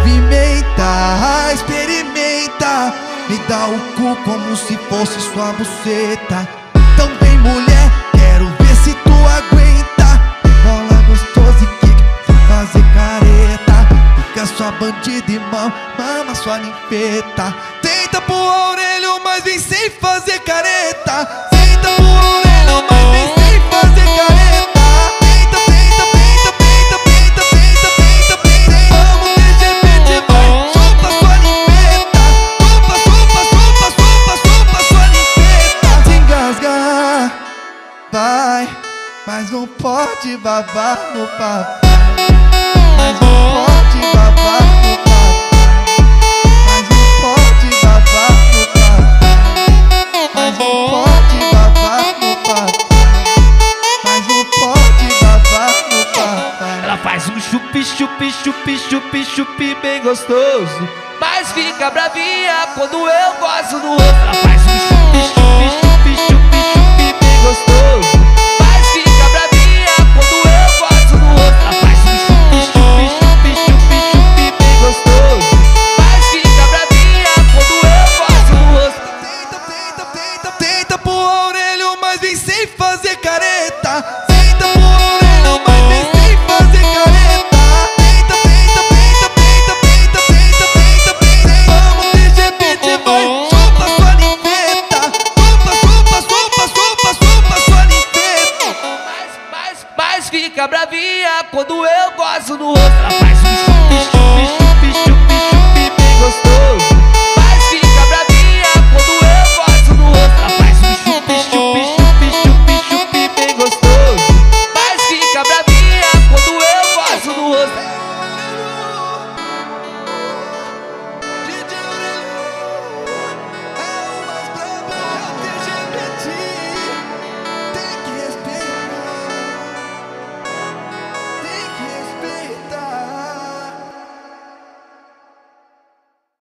movimenta, experimenta, me dá o cu como se fosse sua buceta. Então vem mulher, quero ver se tu aguenta. Bola gostosa e kick, sem fazer careta. Fica sua bandida e mama sua ninfeta. Tenta pôr a orelha, mas vem sem fazer careta. Tenta pôr a orelha, mas vem sem fazer careta. Tenta, tenta, tenta, tenta, tenta, tenta, tenta, tenta. Vamos TGP, vai, chupa sua ninfeta. Chupa, chupa, chupa, chupa, chupa sua ninfeta. Se engasgar, vai, mas não pode babar no papai. Mas não pode babar no papai. Mas não pode babar no papai. Mas não pode babar no papai. Mas não pode babar no papai. Ela faz um chupi, chupi, chupi, chupi, chupi bem gostoso, mas fica bravinha quando eu gosto do outro. Ela faz um chupi, chupi, chupi, chupi, chupi bem gostoso, mas fica bravinha quando eu gosto do outro. Ela faz um chupi, chupi, chupi, chupi, chupi bem gostoso, mas fica bravinha quando eu gosto do outro. Tenta, tenta, tenta, tenta pôr a orelha, mas vem sem fazer careta.